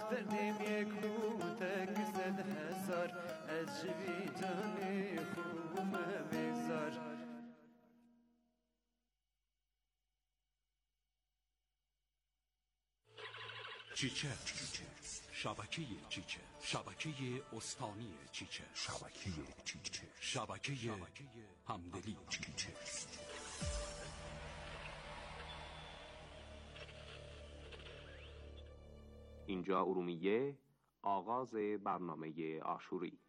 دردیم یک روتک زد هزار از جوی جانی خوبم بیزار چیچه شبکه چیچه شبکه استانی چیچه شبکه همدلی چیچه. اینجا ارومیه، آغاز برنامه عاشوری.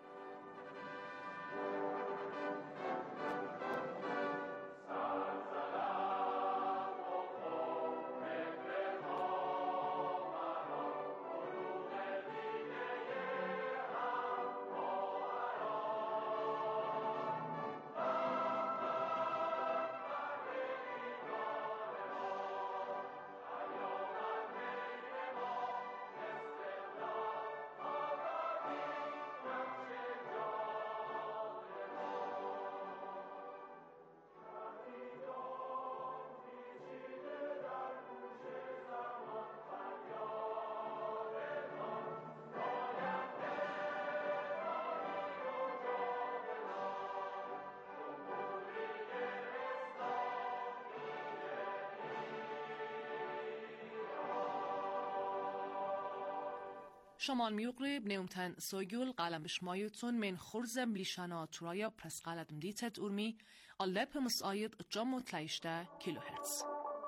شمال میوقرب نیومتن سویگل قلم بشمایتون من خورزم لیشانا ترایا پرس قلم دیتت ارمی اللپ مساید جام و تلیشته کیلوهرتز.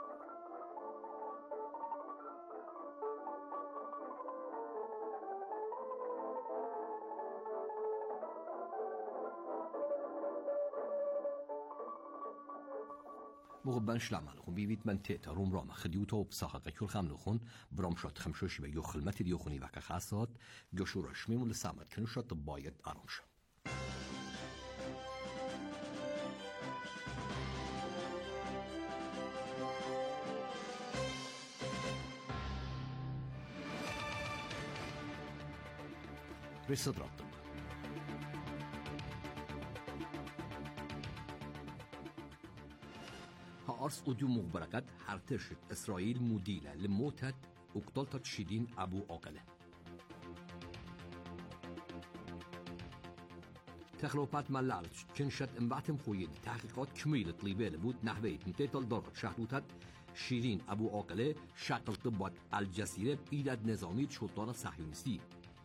مغبن شلعمل خون بیوید من تیتا روم رام خدیوتا و بساقه کل خملو خون برام شاد خمشوشی و یو خلمت دیو خونی وکا خاصات گشو رشمی مول سامد کنو شاد باید آرام شد. رسد رابطم هارس اوديو مخبرقات هرتشت إسرائيل مديلة لموتة وقتلت شيرين أبو عاقلة. تخلوبات ملالش كنشت انبعتم خويد تحقيقات كميلة طليبة لبود نحوية متيتل درجة شهدوتت شيرين أبو عاقلة شكل طبات الجزيرة بإيداد نظامية شلطان صهيونيستي.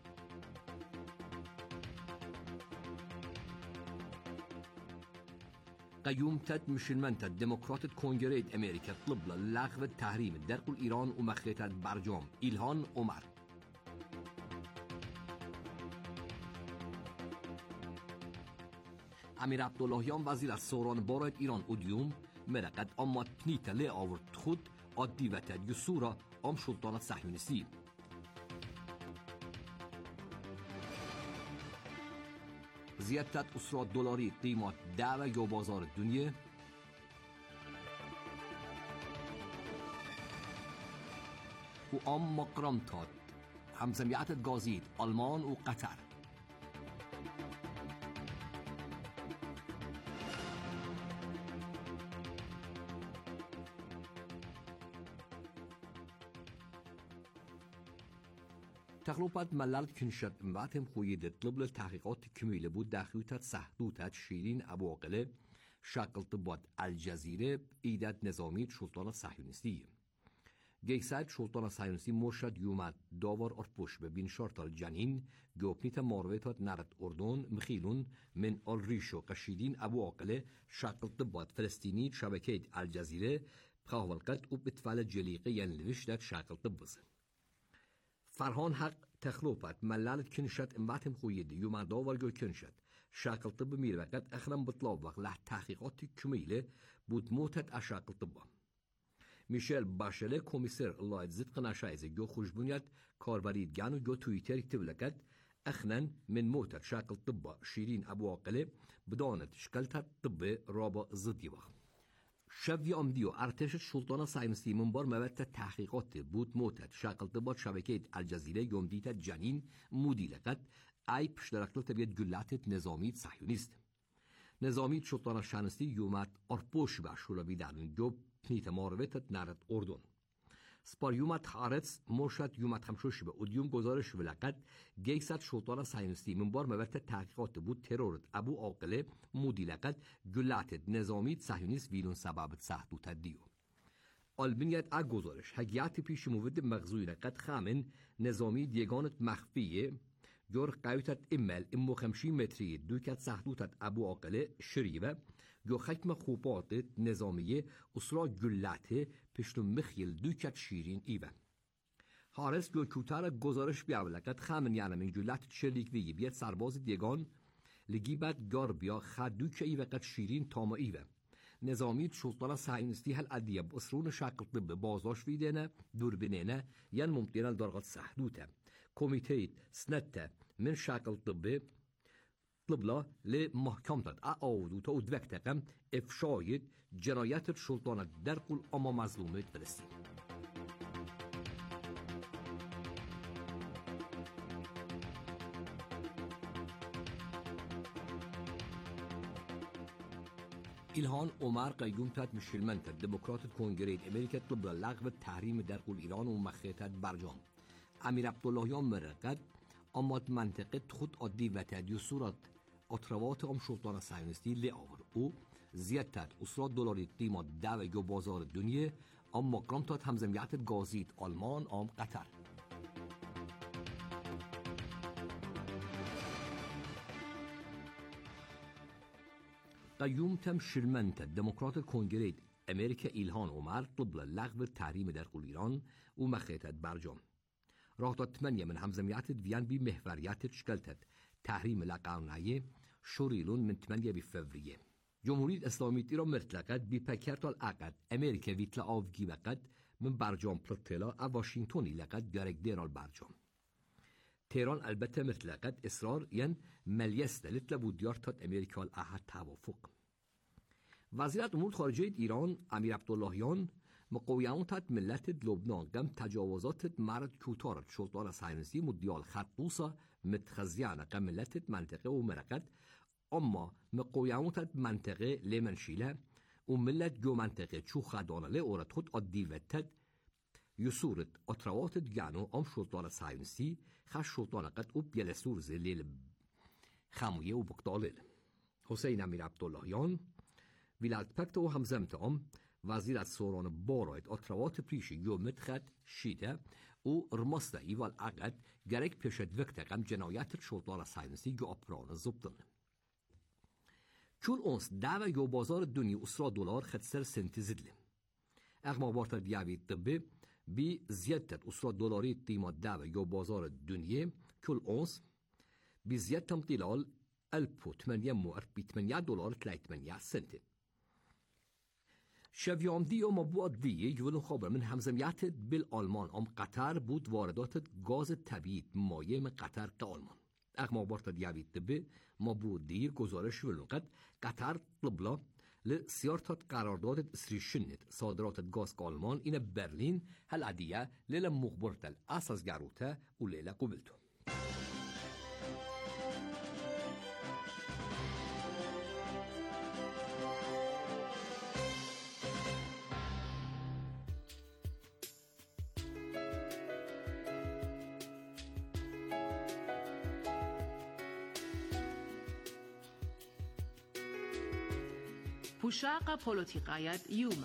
قيوم تد مشلمنت ديمقراطية كونغرس أمريكا طلب للغو التحريم درق إيران ومخيطة برجام إلهان عمر. امیر عبداللهیان وزیر از سوران بارد ایران اودیوم مرقد اما تنیت لی آورد خود عادی و تد یسورا ام شلطان صهیونیستی. زیادت اسرار دلاری قیمت دعوه یا بازار دنیا و ام مقرم تاد همزمیت گازید آلمان و قطر. تخلوبات ملالت كنشت امبعتهم خويد طلب للتحقيقات كميلة بود داخلوتات سحدوتات شيرين أبو عاقلة شكل طبات الجزيرة بإيداد نظامية شلطان الصهيونيستي. جيساد شلطان الصهيونيستي مرشد يومات داور أربوش ببين شرط الجنين جوبنيتا مارويتات نارت أردن مخيلون من الريشو قشيدين أبو عاقلة شكل طبات فلسطيني شبكة الجزيرة بخاولقت وبتفعل جليقي ينلوشتات شكل طبز. فرهان حق تخلوبات ملالت كنشت امبعتم خويد يوم داور جو كنشت شاكل طب مير وقت اخرم بطلاب وقت لح تحقيقات كميلة بود موتت اشاكل طبا. ميشيل باشله كوميسر الله يتزد قناشايزه جو خوشبونيت كاربريد جانو جو تويتر كتبلكت اخنن من موتت شاكل طبا شيرين ابو عاقلة بدانت شكلتت طب رابا ضدي وقت. شوی آمدیو ارتش شلطان صهیونیستی منبار موت تحقیقات بود موتت شکل طبات شبکه الجزیره یومدیت جنین مدیلقت ای پشترکتل تبیت گلات نظامی صهیونیست. نظامی شلطان صهیونیستی یومد ارپوش باشولا بیدارن جو پنیت ماروتت نرد اردن. سپاریومت حارس مرشد یومت خمشوش به اودیوم گزارش ولقد گیست شلطان سایونستی من بار مبت تحقیقات بود ترورت ابو عاقله مودی لقد گلاتت نظامی صهیونیست ویلون سبب سهدوت دیو آلبینیت ا گزارش هگیات پیش موید مغزوی لقد خامن نظامی دیگانت مخفیه جور قایتت امل امو 50 متری دوکت سهدوتت ابو عاقله شریبه جو حکم خوبات نظامیه اسرا گلاته پشت مخیل دوکت شیرین ایوه حارس جو کوتار گزارش بیاولکت خامن یعنی من گلات شلیک ویگی بیت سرباز دیگان لگیبت گار بیا خدوک ایوه قد شیرین تاما ایوه نظامی سلطان صهیونیستی هل ادیب اسرون شکل طب بازاش ویدنه دوربینه ین ممکنه درجات سهدوته کمیته سنته من شکل طب طلبلا لمحکمت اعاودو تا ودوکتقم افشای جنایت سلطان در قل اما مظلومت فلسطین إلهان عمر قیومتت مشلمنت دموکرات کنگره امریکا طلب لغو تحریم در قل ایران و مخیطت برجام امیر عبداللهیان مرقد اماد منطقه خود عادی و تدیو صورت اطروات ام سلطان صهیونیستی لیاور او زیادتر اسرا دلاری قیمت دو جو بازار دنیا ام مقامات همزمیت گازیت آلمان ام قطر قیوم تم شلمنت دموکرات کنگره امریکا ایلهان عمر طلب لغو تحریم در قل ایران و مخیطت برجام راهداد 8 من همزمیت ویان بی محوریت شکلتت تحریم لقانعی شوریلون من 8 بفوریه جمهوری اسلامی ایران مرتلقت بی پکرت العقد امریکا ویتلا آوگی وقت من برجام پلتلا واشنگتونی لقد گرگ دیرال برجام تهران البته مرتلقت اصرار ین ملیست لطل بودیار تاد امریکا الاحد توافق وزارت امور خارجه ایران امیر عبداللهیان مقویانت ملت لبنان قم تجاوزات مرد کوتار سلطان صهیونیستی مدیال خطوسا متخزیانه قم ملت منطقه و مرقد اما مقویانت منطقه لیمنشیله و ملت جو منطقه چو خدانه لی اورد خود عدیوتت یسورت اطروات دیانو ام سلطان صهیونیستی خش سلطان قد او بیلسور زلیل خمویه و بقدالل حسین امیر عبداللهیان ویلت پکت و همزمت وزیر از سوران باراید اطروات پریشی یو مدخد شیده او رمسته ایوال عقد گرک پیشت وقت قم جنایت سلطان صهیونیستی گو اپران زبطن چون اونس دعوه یو بازار دنیا اسرا دلار خدسر سنتی زدلیم اغما بارتر دیوید طبی بی زیادت اسرا دلاری قیمت دعوه یو بازار دنیا کل اونس بی زیادتم طلال 1808 دلار 3 سنتی شویام دی و مبوعد دی یولو خبر من همزمیت بالآلمان ام قطر بود واردات گاز طبیعی مایع من قطر که آلمان اغما بارت دیوید دبه مبوعد دی گزارش ولوقت قطر طلبلا لسیارتات قرارداد سریشنت صادرات گاز که آلمان این برلین هل عدیه لیل مخبرت الاساس گروته و لیل قبلتو پوشاق پولوتیقایت یوما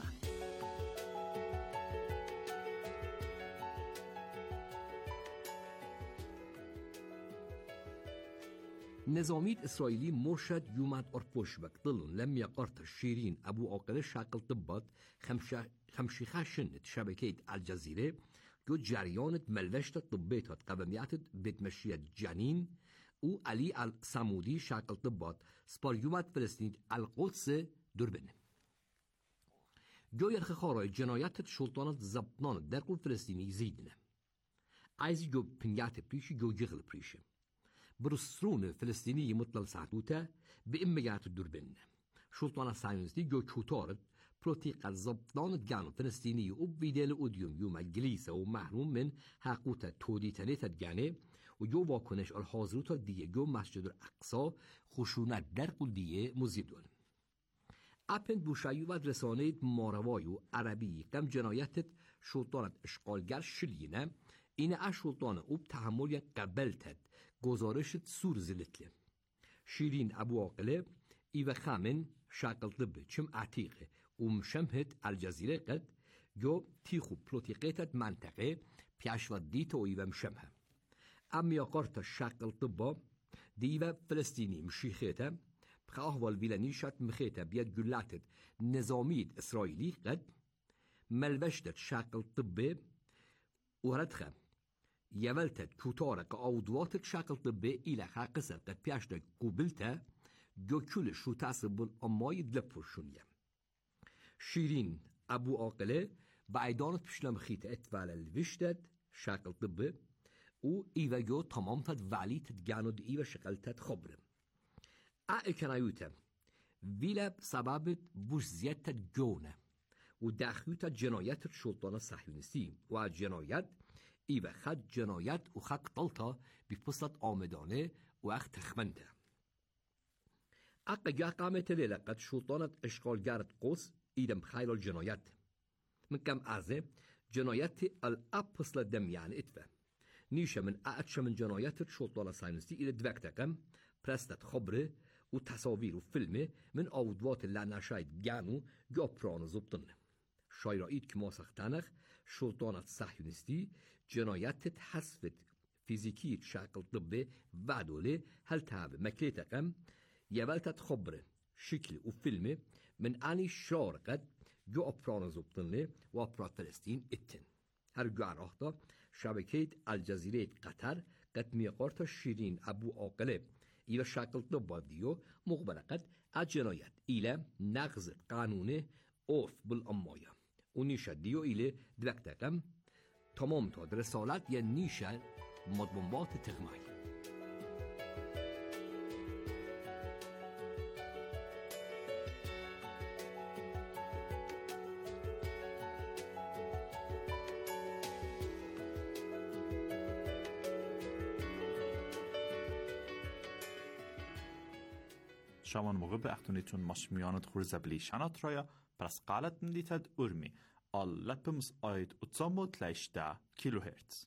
نظامیت اسرائیلی مرشد یومد ارپوش بکتلون لم یقارت شیرین ابو عاقله شکل طبات خمشیخه شنت شبکه الجزیره جو جریانت ملوشت طبیتات قومیت بدمشیت جنین او علی السمودی شکل طبات سپاریومت فلسطینیت القدس دوربنه جو یرخ خارای جنایت سلطانت زبطنان در قول فلسطینی زیدنه عیزی جو پنیات پریشی جو جغل پریشه برسرون فلسطینی مطلل سعدوته به امیات دوربنه سلطان صهیونیستی جو چوتارت پروتیق زبطنان جان فلسطینی و بیدل اودیوم یوم گلیسه و محروم من حقوت تودیتنیت جانه و جو واکنش الحاضروت دیگه جو مسجد الاقصا خشونت در قول دیگه مزیدون اپن بوشایو و رسانه ماروایو عربی قم جنایت شلطانت اشغالگر شلینه اینه شلطان اوب تحمل قبلتد گزارشت سور زلتله شیرین ابو عاقله ایو خامن شاقل طبه چم عتیقه ومشمهت الجزيرة قد جو تيخو بلوتيقيتت منطقة بيشوى ديتو إيوه مشمها يقارت الشاقل طبا ديوه فلسطيني مشيخيتا بخاهوال ويلانيشات مخيتا بيد جلاتت نظامية إسرائيلي قد ملوشتت شاقل طبي وردخه يولتت كوتارك أودواتت شاقل طبي إلى خاقصة قد بيشتت قبلتا جو كل شو تاسب الأماي دلبورشونيه شيرين أبو عاقلة بعيدانت بشلم خيت اتفال الوشتد شاقل طبي و إيوه جو تمام تد وعلي تدگانو دي إيوه شقل تد خبرم كنايوتا ويلا سبب بوش زياد تد جونه و دخيوتا جنايات الشلطان الصهيونيستي و جنايات إيوه خد جنايات و خد قطلتا بفصلت آمدانه و اخ تخمنده جا قامت ليلة قد شلطانت اشغالگرت قوس إيدم خيل الجنايات من كم أعزة جنايات الأبصل دم يعني إتفا نيشة من أعتش من جنايات الشلطان الصهيونيستي إلى دوكتكم برستت خبره وتصاوير وفيلمه من أودوات اللي نشايد جانو جابران زبطن شايرائيد كما سختانخ شلطان الصهيونيستي جنايات حسفت فيزيكية شكل طبي وعدولي هل تهاب مكليتكم يبلتت خبره شكل وفيلمه من أني شارقت جو أبران زبطنه و أبران فلسطين اتن هر جو عراقتا شبكة الجزيرة قطر قد ميقارتا شيرين أبو عاقلة إلى شكل طباديو مقبلة قد الجنايات إلى نقض قانون أوف بالأمايا و نيشة ديو إلى دوكتاكم تمام تاد رسالت يا نيشة مضمومات تغمائي شامان موقع به اختونیتون ماشمیانت خورزه بلیشانات رایا پرس قالت مدیتد ارمی آل لپمز آید اتزامو تلیشده کیلو هرتز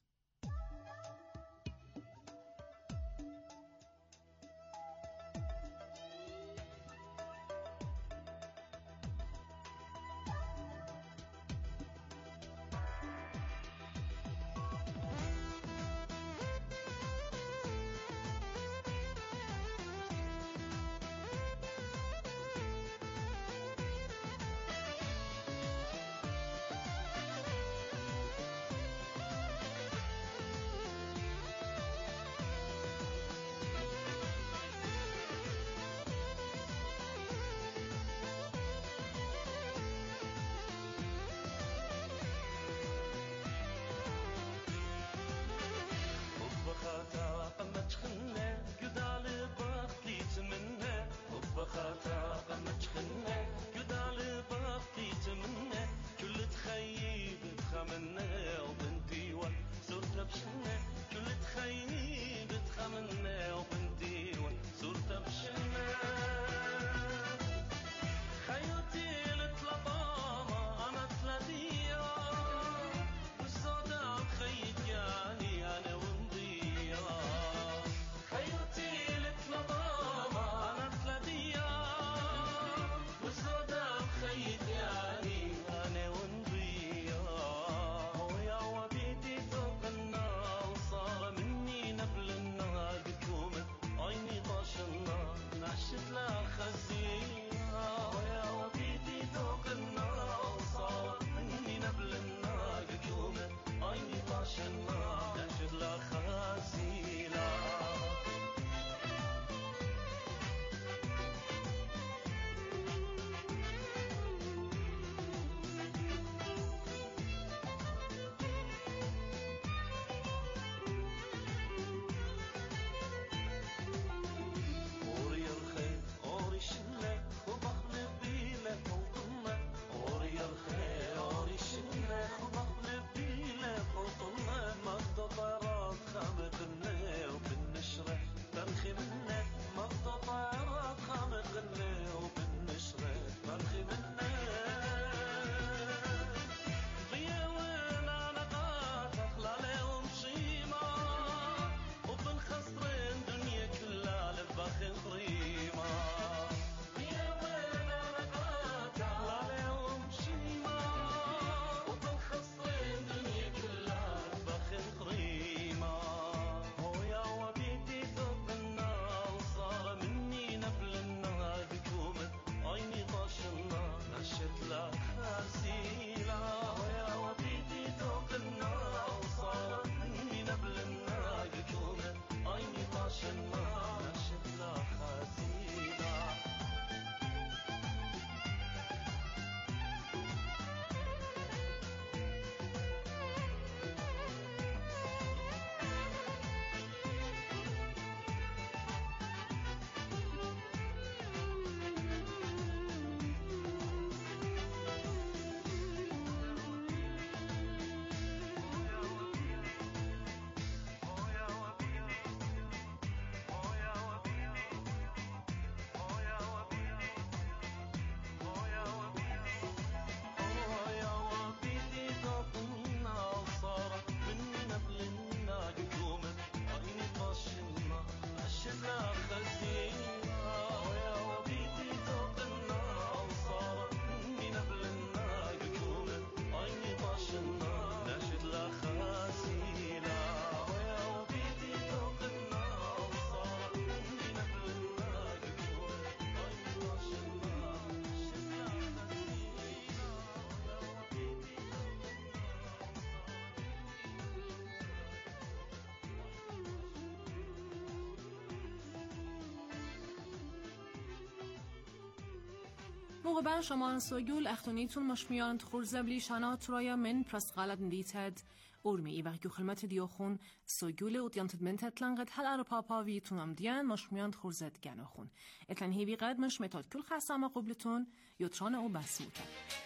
موقع شما سوگول اختونیتون مشمیان خورزبلی شنات رایا من پرست غلط ندیتد اورمی ای وقتی خدمت دیوخون سوگول اوتیانت منت لنقت هل ار پاپا ویتون ام دیان مشمیان خورزت گناخون اتن هیوی قد مش متاد کل خاصه قبلتون یوتران او بسموته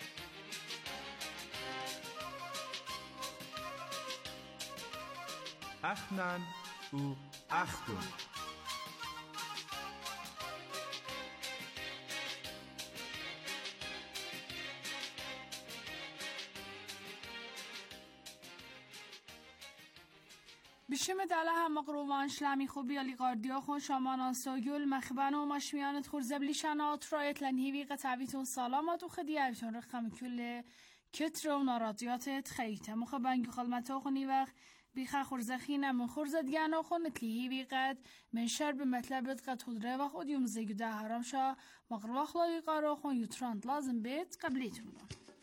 اخنن او اختون بشم دله هم مقروبان شلمی خوبی علی قاردیا خون شامانان سوگل مخبن و مشمیانت خورزبلی شنات رایت لنهیوی قطعویتون سلامات و خدیعویتون رقم کل کتر و نارادیاتت خیته مخبن گو خلمتا خونی وقت بیخه خورزخینه من خورزد گنا خون اتلیهیوی قد من شرب مطلبت قد خودره و خود یوم زیگده حرام شا مقروب خلاقی قارا خون یوتراند لازم بیت قبلیتون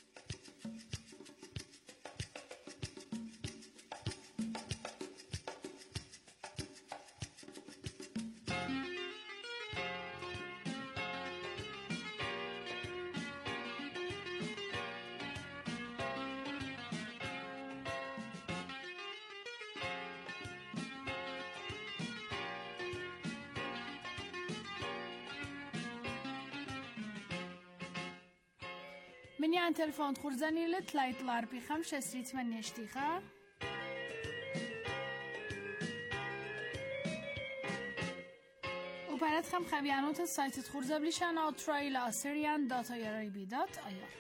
من يعني تلفون خورزاني لتلايت لاربي 5 اشتيخة وبعد خم خبيانات السايت خورزبليشان او تراي لاسريان داتا ياري بيدات ايار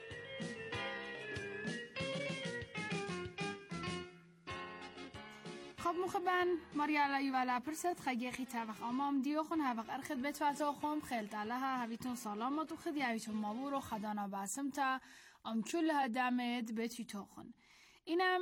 خب مخبن ماريالا يوالا برست خجيخي تابخ امام ديوخن هفق ارخد بتواتوخم خلت علىها هبيتون سلامات وخد يعيتون مابور وخدانا باسمتا ام كلها دامد بتوتوخن اینم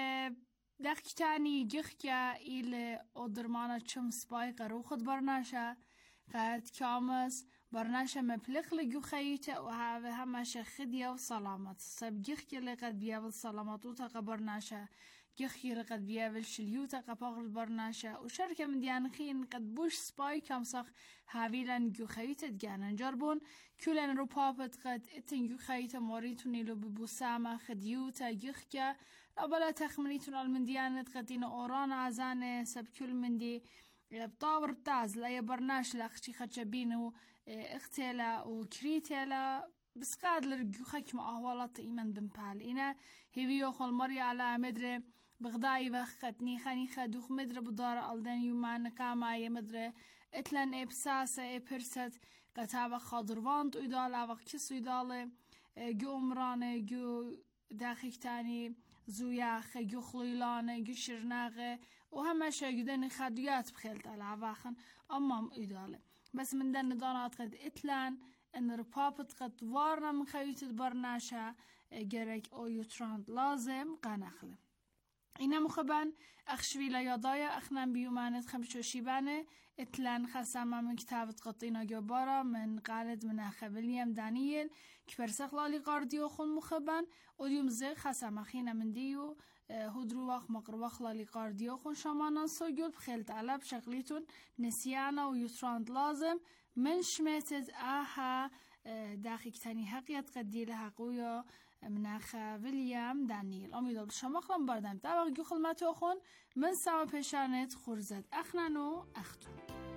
دقیقتانی جخیا ایل ادرمانا چم سپای قرو خود برناشه قد کامس برناشه مپلخ لگو خیته و همش خدیه و سلامت سب جخیا لقد بیاول سلامت و تاقا برناشه جخی لقد بیاول شلیو تاقا پاقل برناشه و شرکه من دیانخین قد بوش سپای کامساق هاویلن گو خیته دگانن جربون کلن رو پاپت قد اتن گو خیته موریتونی لو ببوسامه خدیو تا جخیا أبلا تخمنيتون المنديانة قدين أوران عزانة سب كل مندي بطاور بتاز لا يبرناش لأختي خجبينو اختلا وكريتلا بس قاد لرجو خكم أهوالات إيمان بمبال إنا هيويو خل مري على مدري بغداي وخدني خاني خدوخ مدري بدار ألدن يومان كاما مدري اتلن إبساسة إبرست قتابة خضروانت ويدالا وكس ويدالا جو أمرانة جو داخل تاني زویا خیلی خلیلانه گشرناقه و همه شاگردن خدیات بخیلت العواخن امام ایداله بس من دن دانات قد اتلان ان رپابت قد وارنا من خیوت برناشه گرک او یوتراند لازم قنخله اینا مخبن اخشوی لیادای اخنم بیومانت خمشوشیبانه اتلان خسامه من کتابت قطینا گبارا من قالد من اخبلیم دانیل كفرسخ لالي قارديو خون مخبن وديوم زي خسامه خينا من ديو هدروخ مقروخ لالي قارديو خون شمانا سوگل بخيلت على بشغليتون نسيانا ويوتراند لازم من شميتت آها داخل تاني حقيت قديل حقويا مناخ ویلیام دانیل امیدوار شما خلم بردم تا گو خلمتو خون من سوا پشانت خورزد اخنانو اختون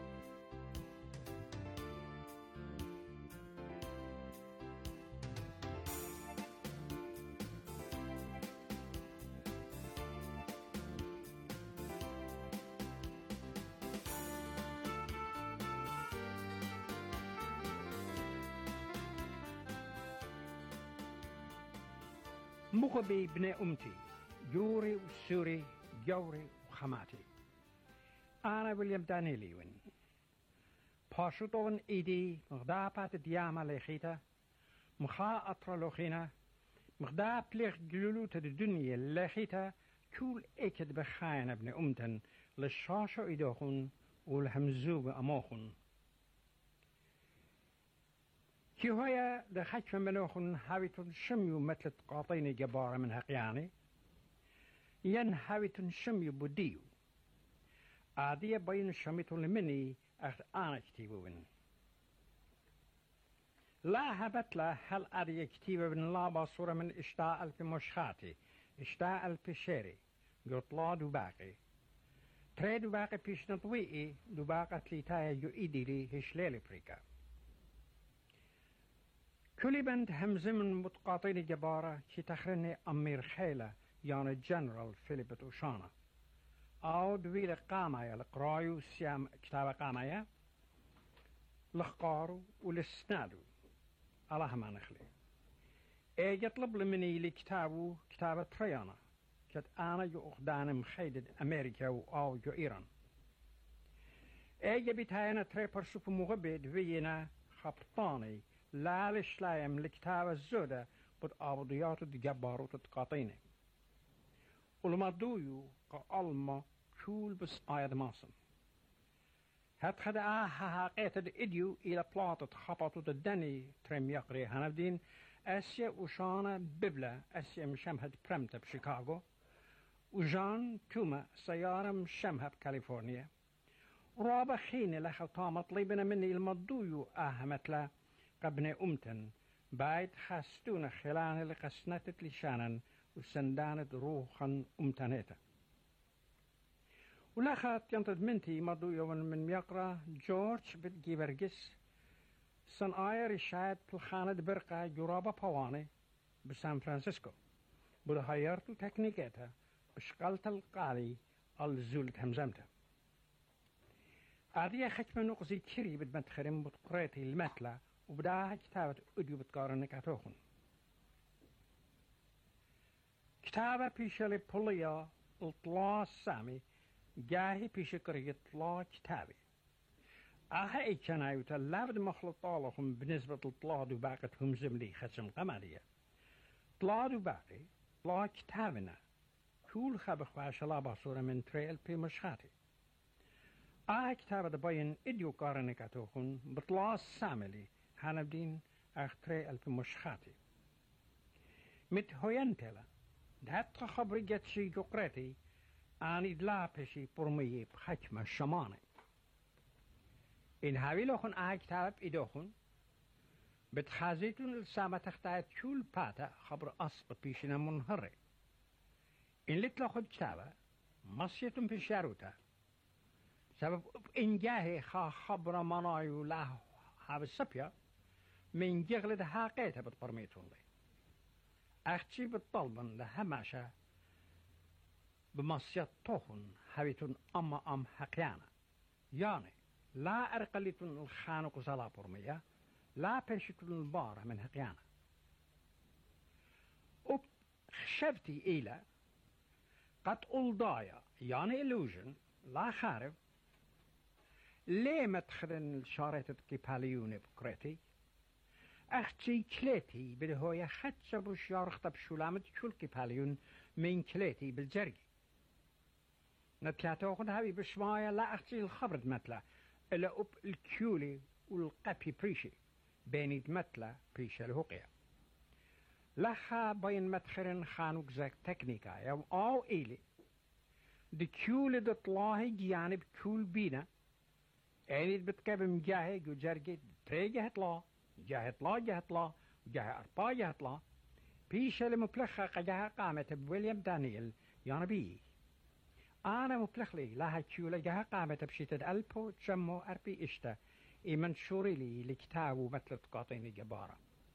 مخبي ابن أمتي جوري وسوري جوري وخماتي أنا ويليام دانيلي وين باشوتون إيدي مغدابات دياما لخيتا مخا أطرلوخينا مغداب ليخ جلولوت الدنيا لخيتا كل إكد بخاين ابن أمتن للشاشو إيدوخون والهمزوب أموخون كيهويا دخلت من منوخن هاويتون شميو مثل قاطين جبارة من هقياني ين هاويتون شميو بديو عادية بين شميتون لمني أخت آنا كتيبوين لا هبتلا هل أري كتيبة بن لابا صورة من إشتاء ألف مشخاتي إشتاء ألف شيري قطلا دوباقي تري دوباقي بيش نطويقي دوباقة تليتايا جو إيديري هشليلي بريكا كل بند همزة من متقاطين جبارة كي تخرني أمير خيلة يعني جنرال فيليب أوشانا أو دويل قامايا لقرايو سيام كتابة قامايا لخقارو ولسنادو الله ما نخلي يطلب مني لكتابه كتابة تريانا كت أنا جو أخدان مخيدد أمريكا أو جو إيران بيتاينا تري برسوف مغبد فينا خبطاني لا لشلايم لكتابة الزودة بد أبضيات الجبارو تتقاطيني ولما دويو كألما كول بس آياد ماسم هات خدا حقيقة الإديو إلى بلاطة خبطة الدني ترم يقري هنفدين أسيا وشانا ببلا أسيا مشمهد برمتا بشيكاغو وجان توما سيارة مشمها بكاليفورنيا ورابا خيني لخلطا مطلبنا مني المضويو مثلا قبني أمتن بايد خاستونا خلان لقسنتت لشانا وسندانت روحا أمتنيتا ولخات ينتد منتي مضويو من يقرأ جورج بتجيبرجس سن آير شايد بالخانة برقة جرابة بواني بسان فرانسيسكو بده هيرتو تكنيكيتا بشقلت القالي الزولت همزمتا عادية خشمة نقصي كيري بدمتخرم بتقريتي المثلة وبداها كتابة أديو بتقارن كاتوخن كتابة بيشالي بوليا الطلاع السامي جاهي بيشكري طلاع كتابي أها إيشانايوتا لابد مخلط طالهم بالنسبة لطلاع دوباقتهم زملي خسم قمالية طلاع دوباقي طلاع كتابنا كل خبخ وعشلا باصورة من تريل بي مشخاتي كتابة باين إديو قارنكاتوخن بطلاع الساملي هنبدين تريل بي مشخاتي مت هوينتلا دهت خبري جت شي جقرتي آني دلابشي برمي بحجم الشماني إن هاوي لوخن كتاب إدوخن بتخازيتون السامة تختايت شول باتا خبر أصب بيشنا منهري إن لتلوخن كتابة مصيتون في شاروتا سبب إنجاهي خبر منايو له هاو السبيا من جغلد هاقيتا بتبرميتون لي أختي بالطلبن لهماشا بمصيت توخن هاويتون أم حقيانا يعني لا أرقلتون الخانق زلا برمية لا بنشتون البارة من هقيانا خشبتي إلى قد ألضايا يعني illusion لا خارب ليه مدخلن شارتت كيباليوني بكريتي أختي كليتي بالهوية خدشة بشيارخت بشولامت شول كيباليون من كليتي بالجرقي نتلاتو خد هاوي بشمايا لا أختي الخبرد مثلا إلا أب الكيولي والقبي بريشي بينيد مثلا بريشي الهقيا لخا بين مدخرن خانوك زاك تكنيكا يوم أو إيلي دي كيولي دطلاهي جانب كيول بينا عينيد بتكابم جاهي جو جرقي تري جهتلا جهتلا أربا جهتلا بيشي المبلخة قجاها قامت بويليام دانييل يعني بيه أنا مبلغلي لها كيولا جها قامت بشيتد ألبو تشمو أربي إشتا منشوري لي لكتابو مثل تقاطيني جبارة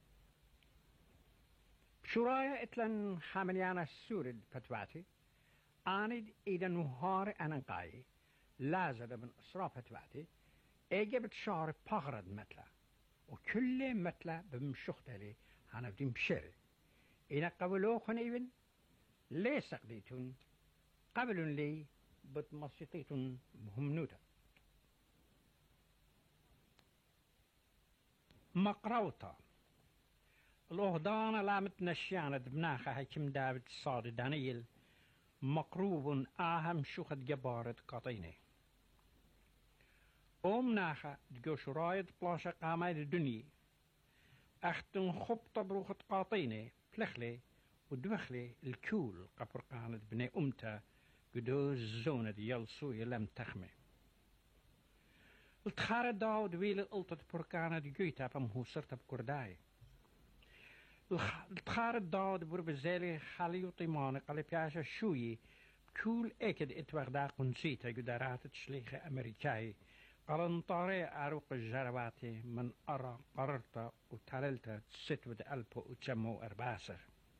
بشورايا إتلن خامنيانا السورد فتواتي آند إذا نهار أنقاي لازد من أسرى فتواتي إجابت شعر بغرد مثلا وكل مثلا بمشختلي هانا بدين بشري إنا قبلوخن إيبن ليس قديتون قبل لي بتمسيطيتون مهمنوتا مقروطة الأهدان لامت نشيانة بناخة هكم داود الصادي دانييل مقروب آهم شوخد جبارة قاطيني ناخة دقوش رايد بلاشة قامايد الدنيا أختن خبطة بروخة قاطيني فلخلي ودوخلي الكول قبر قانت بني أمتا قدوز زونة يلسو يلم تخمي التخار داود ويل الألطة بركانة جيتا بمهوسرت بكرداي التخار داود بربزالي خاليو طيمان قال بياشا شوي كول اكد اتوغدا قنسيتا قدرات تشليخ امريكاي قال نطاري اروق الجرواتي من ارى قررت وتللت ستود البو وتشمو ارباسر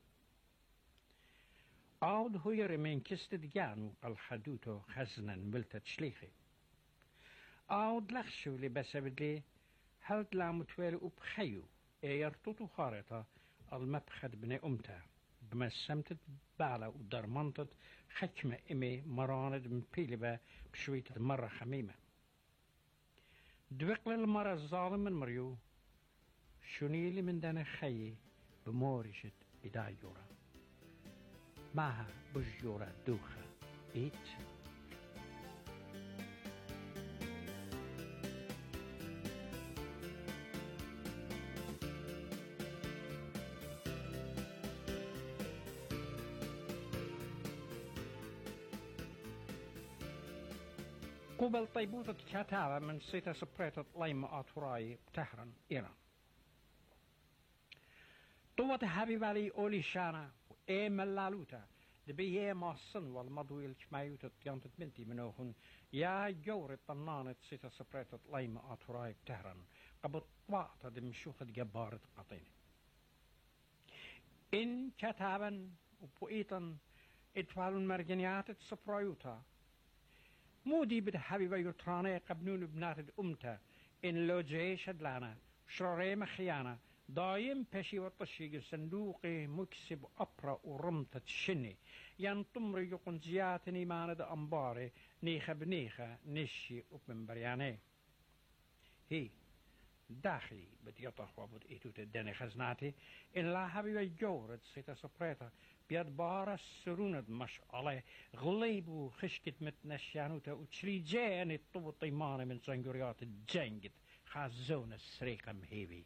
عود هو يرمين كستد جانو قال حدوتو خزنا ملت تشليخي عود لخشو لي بسبدلي هلت لا متوالي وبخيو يرتوتو خارطة المبخد بني أمتا بمسمتت بالا ودرمنتت حكمة إمي مراند مبيلبة بشوية مرة خميمة دوقل المرة الظالم من مريو شنيلي من دانا خيي بمورشت إدايورا معها بجورا دوخة إيت قبل طيبوتة كاتابة من سيتا سبريتة ليمة آتوراي بتهران إيران طوة حبيبالي أولي شانا وإيه ملالوتا دبيه ماصن والمضوي الكمايوتة تيانتت منتي منوهن يا جوري طنانة سيتا سبريتة ليمة آتوراي بتهران قبل طواعة دمشوخة جبارة قطين إن كاتابا وبوئيتا اتفالون مرجنيات سبرايوتا مودي بده حبيبة يطراني قبنون بنات الأمتا إن لو جيش هدلانا شراري مخيانا دايم بشي وطشيق صندوقي مكسب أبرا ورمتة شني ينطمر يقن زياتني ماند أنباري نيخة بنيخة نشي وبن برياني هي داخلي بدي يطخ وابد إيتوت الدني خزناتي إن لا حبيبة جورد سيتا سبريتا بيد بارا سروند مش عليه غليبو خشكت متنشانوتا وتشري جاني الطب طيمانة من زنجريات الجنجد خازون السريقة مهيبي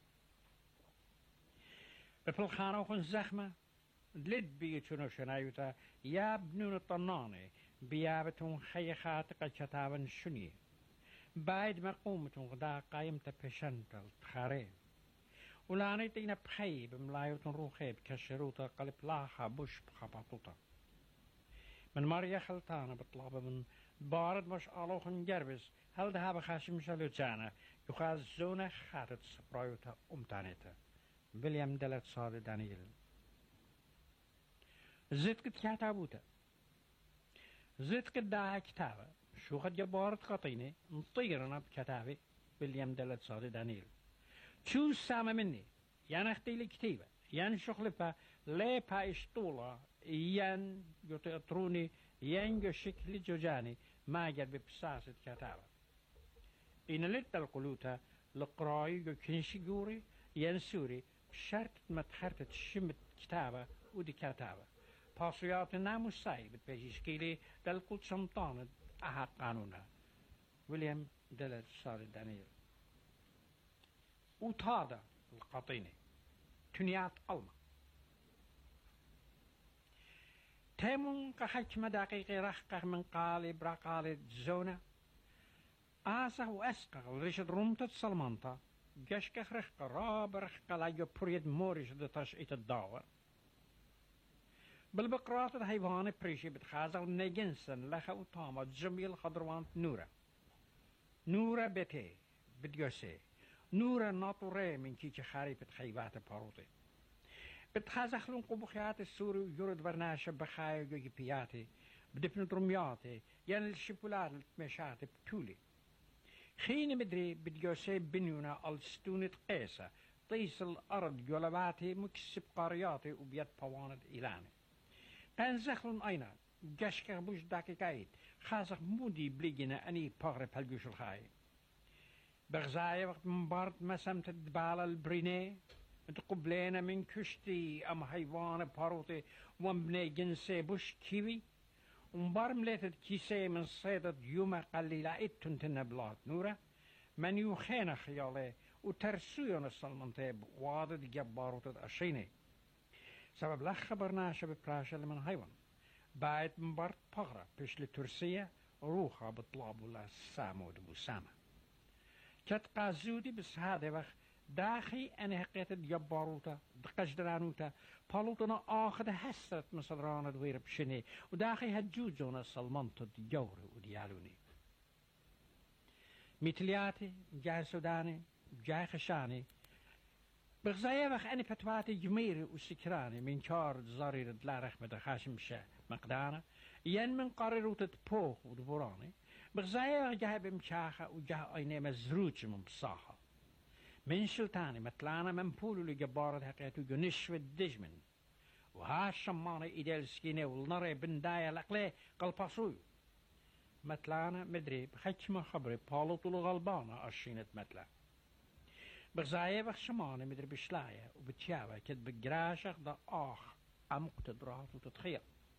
بفلخانو خن زخمة لد بيتشونو شنايوتا يا بنون الطناني بيابتون خيخات قشتابن شنيه بعد ما قومتون غدا قايمتا بشنتل تخارين ولاني تينا بخي بملايوتن روخي بكشروتا قلب لاحا بوش بخبطوتا من ماريا خلطانة بطلابة من بارد مش آلوخن جربس هل ده بخاشم شلوتانا يخاز زونة خاتت سبرايوتا أمتانيتا ويليام دلت صاد دانييل زيت كتابوتا زيت كداها كتابة شو خد جبارت قطيني نطيرنا بكتابي ويليام دلت صاد دانييل شو سامة مني يان اختي لي كتيبة يان شغلفة لا بايشطولة يان يطروني يان جو شكل جوجاني ما جد ببساسة كتابة إن لت القلوتا لقراي جو كنشي جوري يان سوري شرط متخرطة شمت كتابة ودي كتابة باسويات ناموس سايبت بيجيشكيلي دلقل سمطانة أحد قانونا ويليام دلت صاد دانييل وطادة القطينة تنيات ألما تيمون كحكمة دقيقة رخقة من قالب رقالة زونة آسه وأسقق رشد رمتة سلمانتا جشك رخقة راب رخقة لاجو بريد مورش دتاش إيت الداور بالبقرات الحيوان بريشي بتخازل نيجنسن لخا وطامة جميل خضروان نورة بيتي بديوسي نورا ناطوري من كيش خاربة خيبات باروتي بتخازخلون قبوخيات السوري ويورد برناشة بخايا جوجي بياتي بدفن درمياتي يعني الشبولات التمشات بتولي خين مدري بديوسي بنيونا الستونة قيسة طيس الأرض جولباتي مكسب قارياتي وبيد بوانت إيلاني قنزخلون أينا جشكا بوش داكيكايد خازخ مودي بليجنا أني باغرب هالجوش الخاي بغزاية وقت مبارد مسمت الدبالة البريني تقبلينا من كشتي أم حيوان باروتي ومبني جنسي بوش كيوي ومبار مليتت كيسي من صيدة يوم قليلة إتن تنبلات نورة من يوخينا خيالي وترسويون السلمنتي وادد جباروتة أشيني سبب لخ خبرناش ببراشة لمن حيوان بعد مبارد بغرة بيش لترسية روخة بطلابو لا سامو دبو سامة كت قازودي بس هذا وقت داخي أنا حقيقة جباروتا دقجدرانوتا بالوتنا آخذ حسرت مصدرانة دوير بشني وداخي هجوجونا سلمانتو ديوري وديالوني مثلياتي جاي سوداني جاي خشاني بغزايا وقت أنا فتواتي جميري وسكراني من كار زارير دلارخ مدخاشم شا مقدانا ين من قرروتة بوخ ودبوراني بغزايا وقت جاي بمشاخة وجاي أيني مزروج من بصاحة من شلتاني متلانا من بولو لجبارة حقيقة جنش والدجمن وهاش شمانة إيديال سكينة والنرى بندايا لقلي قلباسوي متلانا مدري بخيتش خبري بالو طولو غلبانة أشينت متلا بغزايا بخ شمانة مدري بشلاية وبتشاوة كد بقراشق دا آخ عمق تدرات وتتخيل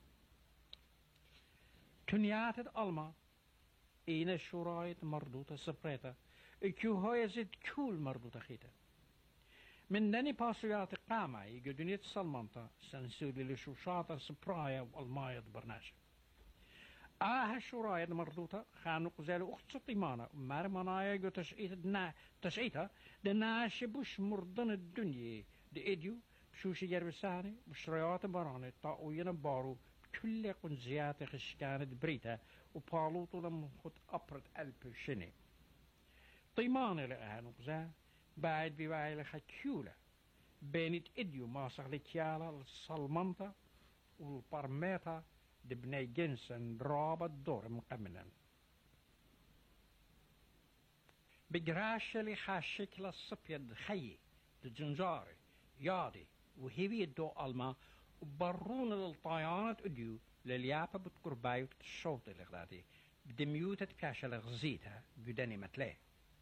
تنيات الألما إين الشرايط مردوطة سبريتا كيو هاي زد كول مردوطة خيتا من دني باسويات قامة يقدونيت سلمانتا سنسولي لشوشاتا سبرايا والماية برناشا الشرايط مردوطة خانو قزالو أخت طيمانة مارمانايا يقو تشعيتا دناش بوش مردن الدنيا دي إديو بشوشي جربساني بشريات براني طاقوين بارو بكل قنزيات خشكانة بريتا وبالوطو لما خد أبرد ألب شني طيمانة لأهانو قزال بعد بواعي لخكيولة بينت إديو ماسخ لكيالا السلمانتا والبرميتا دبني جنسن رابط دور مقمنا بقراش اللي خاشك للصبيد خي الجنجاري يادي وهيبي الدو ألما وبرون للطيانة أديو لليابة بتقربايو الشوط اللي غداتي بدميوتة كاشة لغزيتها بدني متلاه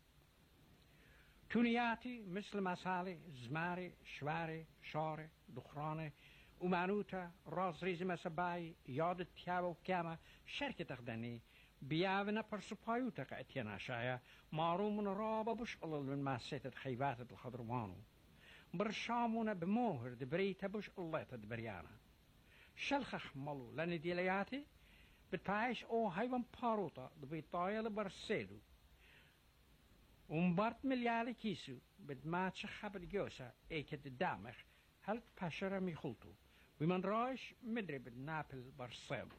تونياتي مثل مسالي زماري شواري شاري دخراني ومانوتا راز ريزي مساباي ياد تياو وكاما شركة تخدني بياونا برسوبايوتا قاتينا شايا مارو من رابا بش الله من ماسيتة خيبات الخضروانو برشامونا بموهر دبريتا بش الله تدبريانا شلخخ مالو لاني ديلياتي بتعيش او هايوان باروتا دبيطايا لبرسيدو ومبارت مليالي كيسو بدماتش خبر جوسا ايكت الدامخ هل باشرة ميخلطو ومن رايش مدري بالنابل برسيدو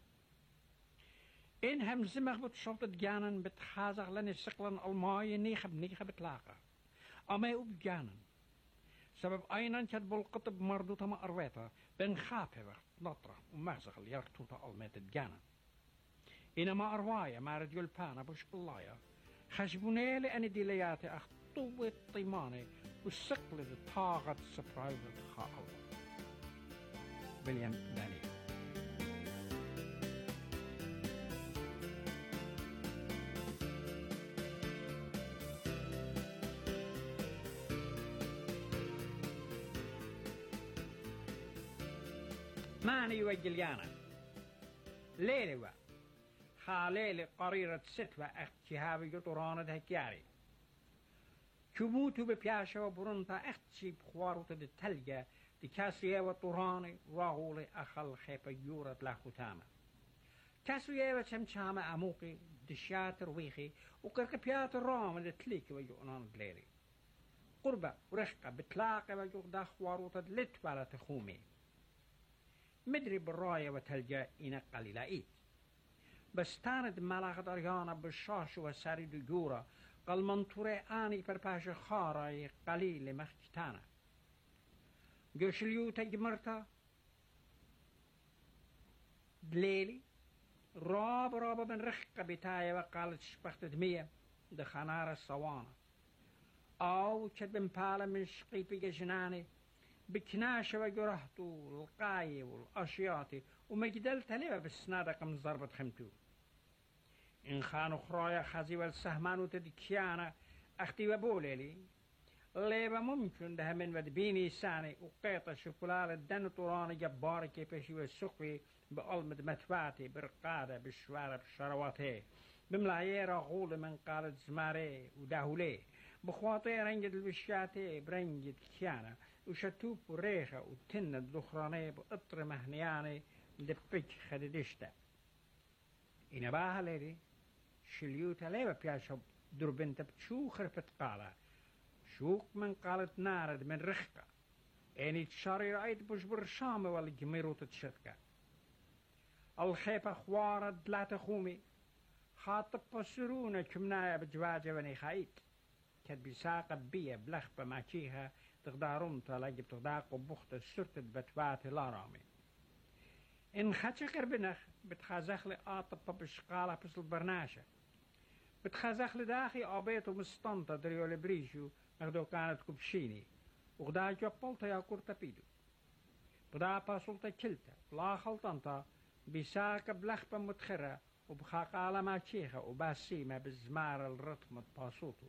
إن هم زمخ بتشوط جانن بتخازق لني سقلن الماي نيخب بتلاقى أما يوب جانن سبب أينان كد بالقطب مردوطة ما أرويتا بن خافة وقت نطرة ومغزق اليرتوطة ألميت جانن إنما أروايا ما رجل بانا بش الله خشبوني لأني ديلياتي أخطوة طيماني وسقل طاغت سبرايز الخاقل ويليام دانيال ماني وجليانا ليلة خاليلي قريرة ستوى اختهابي قطرانة هكياري كموتو ببياشا وبرنتا اختشي بخواروتا دي تلقى دي كاسوية وطراني راغولي أخل خيبا يورت لاخوتاما كاسوية وشمشامة أموقي دي شاتر ويخي وكركبيات الرام اللي تليكي ويقنان دليري قربة ورشقة بتلاقي ويقو دا خواروتا دلتوالا تخومي مدري بالراية وتلقى إنا قليلائيت بس تاند ملاخ دريانا بالشاش وسارد جورا قال منطوري آني برباش خاراي قليل مختانا قشليو تجمرتا دليلي راب من رخقة بتايا وقالت شبخت دمية دخانار الصوانة أو كد بمبالا من شقيبي جناني بكناشة وجرهتو القاي والأشياطي ومجدلت ليه بالسنادق من ضربة خمتو إن خانو خرايا خزي والسهمانو تدكيانا أختي وبوليلي ليبا ممكن ده من ودبيني ساني وقيطة شوكولالة الدن طوراني جباري كيفشي والسقوي بقلمة متفاتي برقادة بالشوارع بالشرواتي بملاييرا غول من قالت زماري وداهولي بخواطي رنجد البشاتي برنجد كيانا وشتوب وريخة وتنة دخراني بقطر مهنياني دبك خددشتا إنا باها ليدي شليوتا ليبا بياشا در بنت بتشوخر بتقالة شوق من قالت نارد من رخقة يعني تشاري رأيت بجبر شامة ولا جميرو تتشتكة الخيبة خوارد لا تخومي خاطب بسرونة كمنايا بجواجة بني خايت كد بساقة بيا بلخبة ماكيها تقدارون تلاقي بتقداق وبخت السرطة بتبات لا رامي إن خاتشكر بنخ بتخازخ لي آطب بشقالة بس البرناشة بتخازخ لي داخي آبيت ومستنطة دريو لبريشو نخدو كانت كبشيني وغدا جبلتا يا كورتا بيدو بدا باسولتا كلتا لا خلطنتا بساقة بلخبة متخرة وبخاقالة ماكيها وباسيمة بالزمار الرتم باسوتو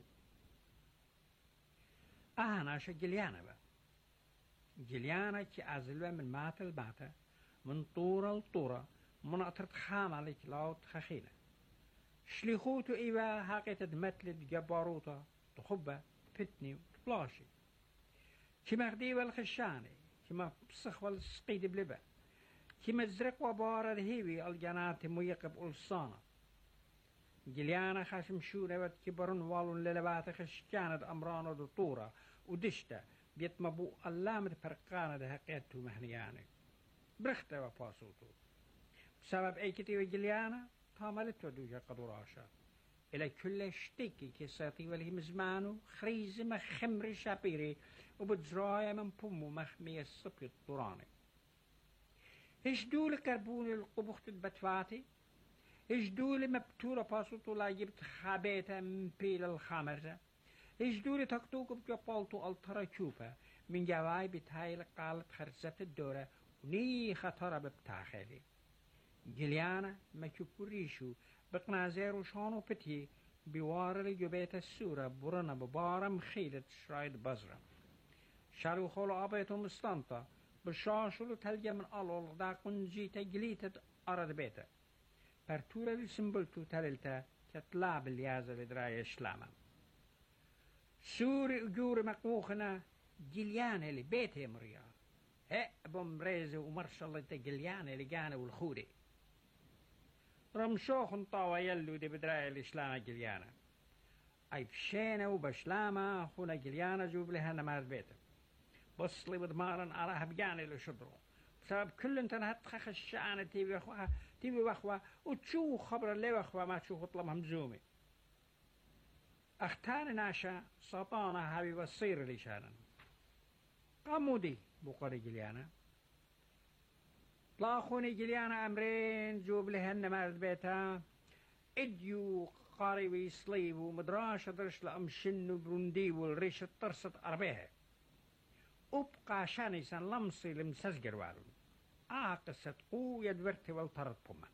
أنا جليانا با جليانا كي أزلوا من مات الباتا من طورة لطورة من أطرت خامة لك لاوت خخيلة شليخوتو إيوا هاقيت دمتلت جباروتا تخبة فتني وتبلاشي كما غدي والخشاني كما بسخ والسقيد بلبا كما زرق وبارة الهيوي الجنات ميقب ألصانة جليانا خاشم شورة كبرن والون للبات خشكانة أمرانة دطورة ودشتة بيت مبو اللامة فرقانة ده حقيقته مهنياني برخته وفاسوتو بسبب اي كتير جليانا طاملت ودوجة قدراشا إلى كل شتيكي كساتي والهي مزمانو خريزة خمر شابيري وبتزرايا من بومو مخمية الصبي الطوراني إيش دول كربون القبخت البتفاتي إيش دول مبتورة باسوتو لا جبت خابيتا من بيل الخامرة إيش دول تكتوك بجبالتو الترا تشوفة من جواي بتهاي قالت خرزت الدورة وني خطرة ببتاخلي جليانا ما ريشو بقنازير وشانو بتي بوار جبيت السورة برنا ببارة مخيلة شرايد بزرة شارو خولو أبيتو مستانطة بشاشلو تلجة من ألول دا قنجيتا جليتة أرد بيتا برتورة السنبلتو تللتا كتلاب اليازة لدراية شلاما سوري أجور مقوخنا جليانا اللي بيتي مريا بوم ريزي ومرشالة جليانا اللي جانا والخوري رمشوخن طاوة يلو دي بدراية الإشلانا جليانا أي بشينا وبشلاما خونا جليانا جوب لها نمار بيتا بصلي بدمارن أراها بجاني لشدرو بسبب كل انت هتخخ الشعانة تيبي وخوة وتشوف خبر اللي وخوة ما تشوف اطلب همزومي اختاني ناشا سطانا هابي بصير لي شانا قامودي بقري جليانا طلاخوني جليانا أمرين جوب لهن مارد بيتا اديو قاري ويصليب ومدراش درش لأمشن وبرندي والريش الطرسة أربيها وبقى شانيسان لمصي لمسزجر والون قصة قوية دورتي والطرد بوما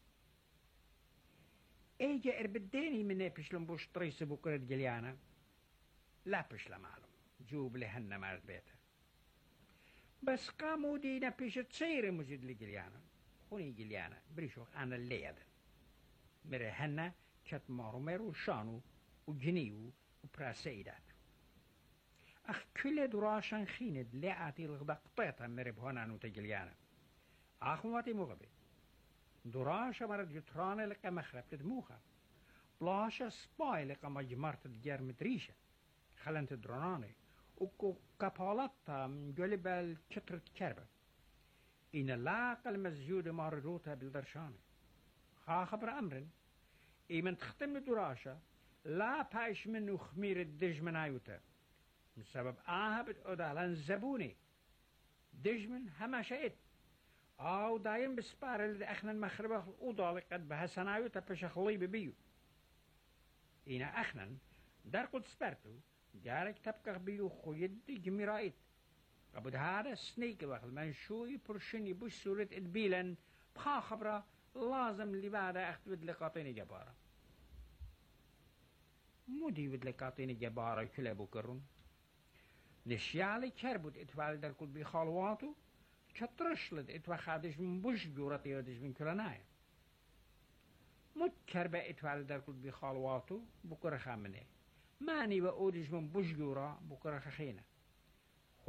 ايجا اربديني من ايبش لنبوش طريس بكرة جليانا لا بش لمعلوم جوب لهن مارد بيتا بس قاموا دينا بيش تصير مجد لجليانا خوني جليانا بريشو انا اللي يدن مرهنا كت مارمر وشانو وجنيو وبراسيدات اخ كل دراشان خيند لعاتي الغدق طيطا مربهونا نوتجليانا اخواتي مغبي دراشا مرد جترانة لقا مخرب تدموخا بلاشا سباي لقا مجمرت تجرم تريشا خلنت دراناني وكو كابالتا من جلب الشترة كربة إن اللاقة المزجود ماردوتا بالدرشاني خبر أمر إيمن تختم دراشا لا بايش منو خمير الدجمن آيوتا من سبب آهبت أدالان زبوني دجمن هما شئت أو دايم بسبار اللي أخنا المخربة أدالي قد بهسان آيوتا بشخلي ببيو إنا أخنا در قد سبرتو جارك تبقى بيو خويد جميرائت قبل هذا سنيك وقت منشوي برشني بوش سورة إدبيلا بخا خبرة لازم اللي بعدها أخذ لقاطين جبارة مودي ود لقاطين جبارة كلا بكرون نشيالي كربوت اتفال در كل بخالواتو كترشلد اتفا خادش من بوش جورة يودش من كلانايا مد كربة اتفال در كل بخالواتو بكرة خامنه ماني بأودش من بوش جورة بكرة خخينة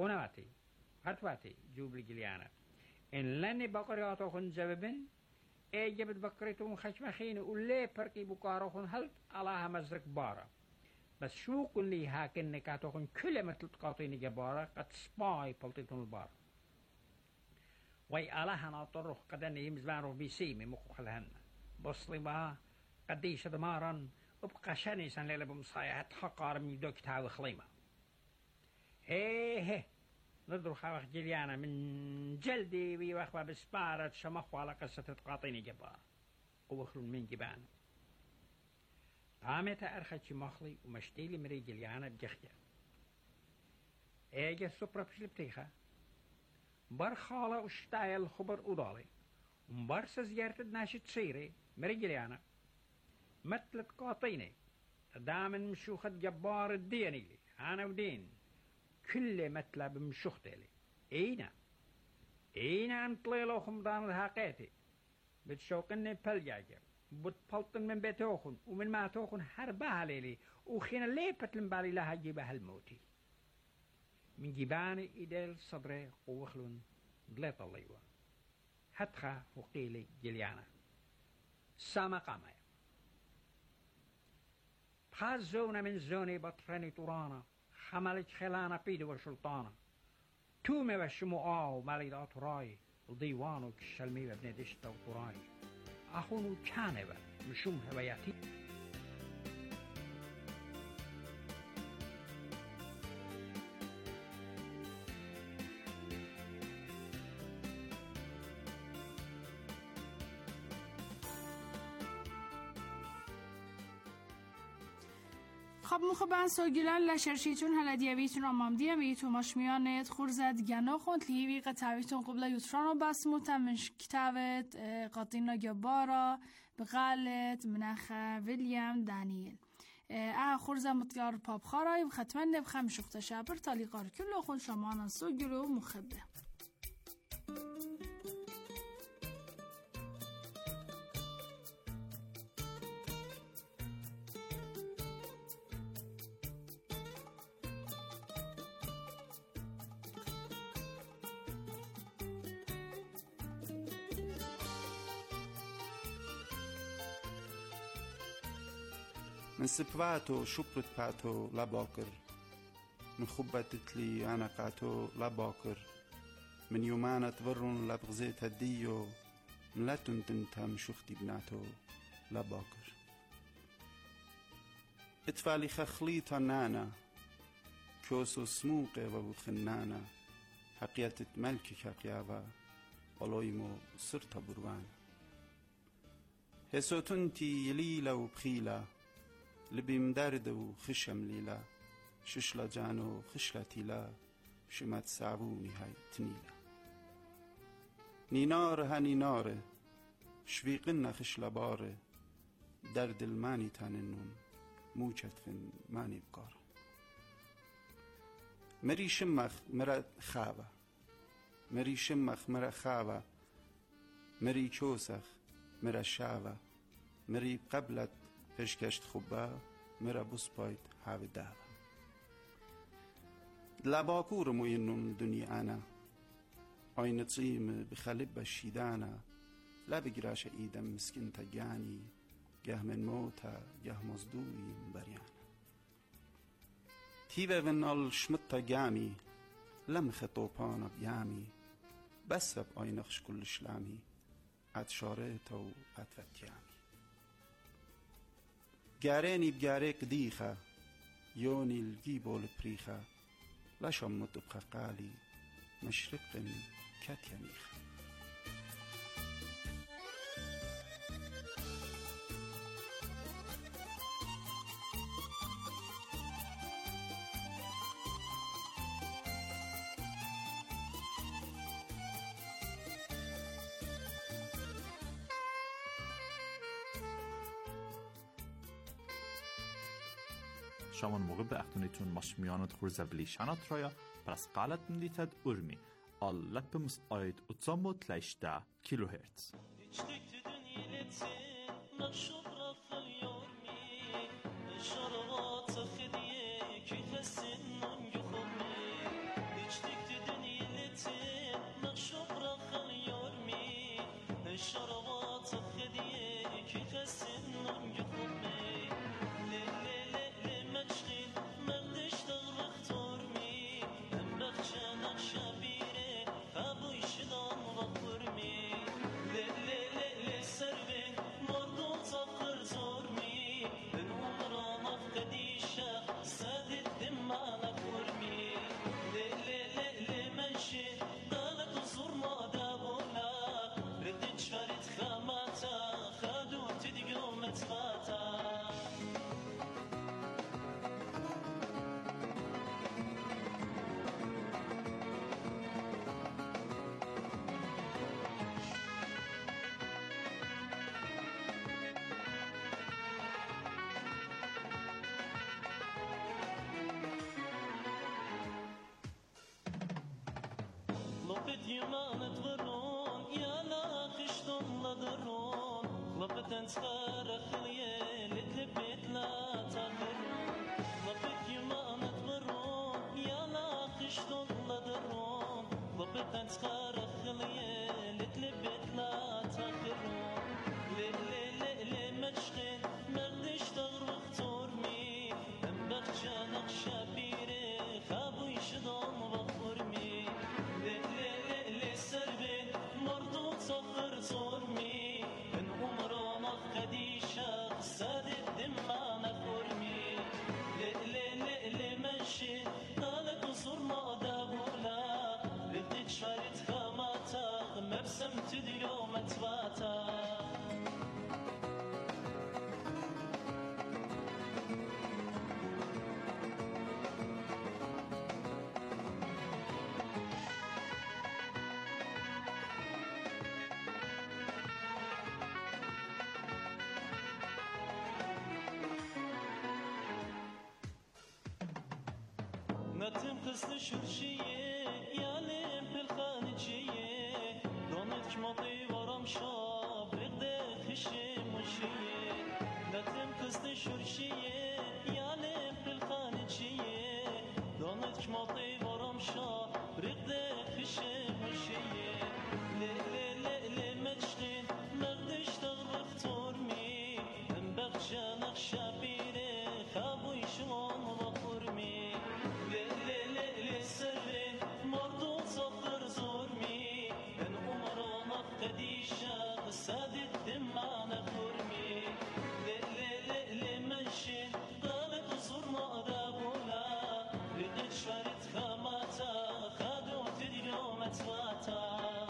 خونواتي هاتواتي جوب لجليانا إن لاني بقرياتو خن زببن ايجا بتبكرتهم خشمخين ولي بركي بكاروخن هلت على مزرك بارا بس شو كل هاكن نكاتوخن كل مثل تقاطين جبارا قد سباي بلطيتون البار وي على هنا طرخ قدن يمزبانو بيسيمي مقخلهن بصلي ما قديش دمارا وبقى شاني سن ليلة بمصايا حقار من دوك تاوي خليمة هيه نضرو خاوخ جليانا من جلدي ويوخوا بسبارة شمخوا على قصة تقاطيني جبار ووخلون من جبان طامتا أرخد مخلي ومشتيلي مري جليانا بجخجة ايجا السوبرا بشلبتيخا بار خالة وشتايا الخبر أضالي ومبارسة زيارة ناشي تصيري مري جليانا مثل تقاطيني دامن مشوخة جبار الديني لي أنا ودين كل مطلب مشوختي اين انطلي لو خمدان الهاقيتي بتشوقني بلجاجة بتبلطن من بيتوخن ومن ما توخن حربها ليلي وخينا ليبت المبالي لها جيبها الموتي من جيباني إيديل صدري ووخلون دليط الليوة هتخا وقيلي جليانا ساما قامي بخاز زونة من زوني بطراني طورانا خملت خلانا بيدي وشلطانا تومي وشموعاو ماليدات راي الديوانو كشلمي وابن دشتا وطراي أخونو كانبا مشوم هواياتي خب مخبان سوگیلان لشرشیتون هلدیویتون آمامدیم ویتو مشمیانت خورزد گنا خوند لیوی قطعویتون قبل یوترانو بسموتا من کتابت قاطینا جبارا بغالت منخه ویلیام دانیل خورزه مطیار پاپ خارای بختمن نبخم شخت شابر تالیقار کلو خون شمانا سوگیلو مخبه من سبواتو شبرت باتو لا باكر من خبتت لي أنا قاتو لا باكر من يومانا تبرون لا بغزيت هديو من لا تنتنتا مشوختي بناتو لا باكر اتفالي خخليتا نانا كوسو سموقي وبخنانا حقيقة ملكي حقيابا ولويمو سرتا بروانا هسو تنتي يليلا وبخيلا لبي مدارد وخشم ليلا ششلا جانو خشلا تيلا شمات سعبوني هاي تنيلا نينار هنينار شويقنا خشلا بار درد الماني تاننون موجت فن ماني بقار مري شمخ مرا خابا مري شمخ مرا خابا مري چوسخ مرا شاوا مري قبلت پشکشت خوبه مرا بوس باید هاو داوا لباکور موینم دنیا انا آین تصیم بخلب بشیدانا لبگراش ایدم مسکن تجانی گه من موتا گه مزدوی بریانا تیوه ونال شمت جامی لم خطوبانا بیامی بسب آینخش کل شلامی اتشاره تو اتفتیامی گاريني بجاريك ديخة يوني الجيبو البريخة لا شمت بخقالي مشرق كاتيانيخة شامان موقع به اختونیتون مشمیانت خورزبلی شنات رایا پرس قالت ملیتد ارمی آل لپمس آید اتزامو تلیشده کیلو هرتز الشربات يمانت ورون يا لا قشتم لدرون لبتن سخر خليه لتلبيت لا تغرون لبت يمانت ورون يا لا قشتم لدرون لبتن سخر خليه لتلبيت لا تغرون لي مشخن مردش تغرق تورمي بخشا نقشا بيري خابو يشدون بخورمي لي سربين مردود صفر صورمي من عمرنا قديشة سادت دمانا خورمي لي مشي قالك صرنا دابولا بدك شارت خاماتا مبسمت اليوم تباتا نتم قصد شرشية يالم بالخانجية دونت كمطي ورم شاب رقدة خشي مشية نتم قصد شرشية يالم بالخانجية دونت كمطي ورم شاب رقدة خشي مشية لي مجدين مردش تغرق تورمي بخشا نقشا بيري خابو يشلون وخورمي للسرين مردود صفر زورمي من عمرنا قديشة سادت دمانا خورمي لمنشي قالك صرنا دابولا لقد شفرت خاماتا خادوت اليوم تواتا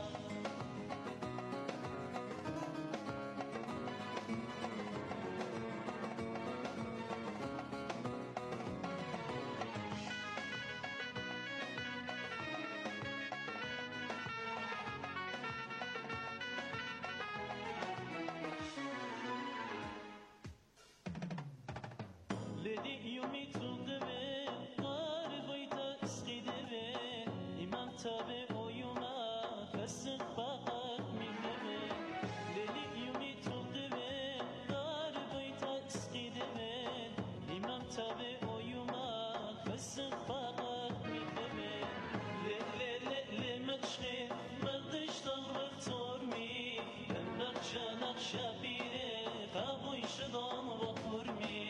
لدي يومي تلقبي قاربي تسقيدبي إمام تابي ويوما فسق باقك مكبي لدي يومي تلقبي قاربي تسقيدبي إمام تابي ويوما فسق باقك مكبي لمجخي مردش تغرق تورمي بخشا نقشا بيري خابو يشدون وخورمي